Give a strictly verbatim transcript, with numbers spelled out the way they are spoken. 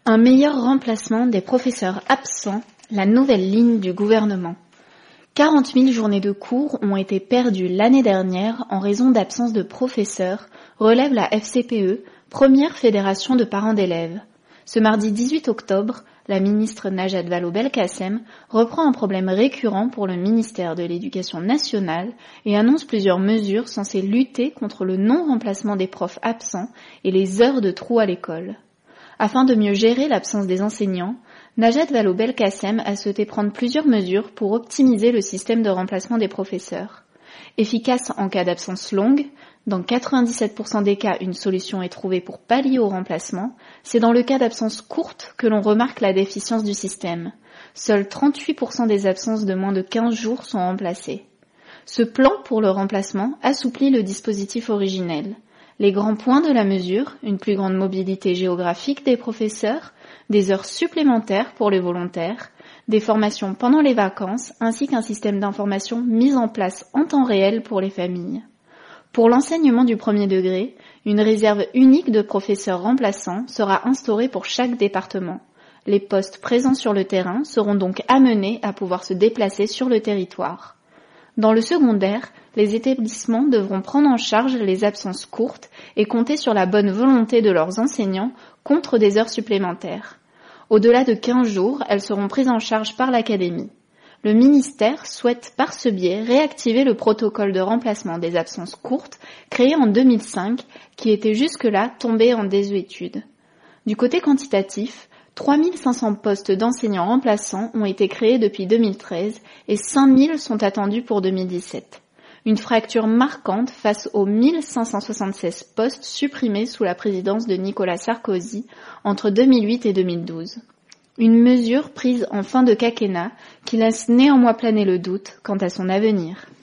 Un meilleur remplacement des professeurs absents, la nouvelle ligne du gouvernement. quarante mille journées de cours ont été perdues l'année dernière en raison d'absence de professeurs, relève la F C P E, première fédération de parents d'élèves. Ce mardi dix-huit octobre, la ministre Najat Vallaud-Belkacem reprend un problème récurrent pour le ministère de l'Éducation nationale et annonce plusieurs mesures censées lutter contre le non-remplacement des profs absents et les heures de trou à l'école. Afin de mieux gérer l'absence des enseignants, Najat Vallaud-Belkacem a souhaité prendre plusieurs mesures pour optimiser le système de remplacement des professeurs. Efficace en cas d'absence longue, dans quatre-vingt-dix-sept pour cent des cas, une solution est trouvée pour pallier au remplacement. C'est dans le cas d'absence courte que l'on remarque la déficience du système. Seuls trente-huit pour cent des absences de moins de quinze jours sont remplacées. Ce plan pour le remplacement assouplit le dispositif originel. Les grands points de la mesure, une plus grande mobilité géographique des professeurs, des heures supplémentaires pour les volontaires, des formations pendant les vacances, ainsi qu'un système d'information mis en place en temps réel pour les familles. Pour l'enseignement du premier degré, une réserve unique de professeurs remplaçants sera instaurée pour chaque département. Les postes présents sur le terrain seront donc amenés à pouvoir se déplacer sur le territoire. Dans le secondaire, les établissements devront prendre en charge les absences courtes et compter sur la bonne volonté de leurs enseignants contre des heures supplémentaires. Au-delà de quinze jours, elles seront prises en charge par l'académie. Le ministère souhaite par ce biais réactiver le protocole de remplacement des absences courtes créé en deux mille cinq qui était jusque-là tombé en désuétude. Du côté quantitatif, trois mille cinq cents postes d'enseignants remplaçants ont été créés depuis deux mille treize et cinq mille sont attendus pour deux mille dix-sept. Une fracture marquante face aux mille cinq cent soixante-seize postes supprimés sous la présidence de Nicolas Sarkozy entre deux mille huit et deux mille douze. Une mesure prise en fin de quinquennat qui laisse néanmoins planer le doute quant à son avenir.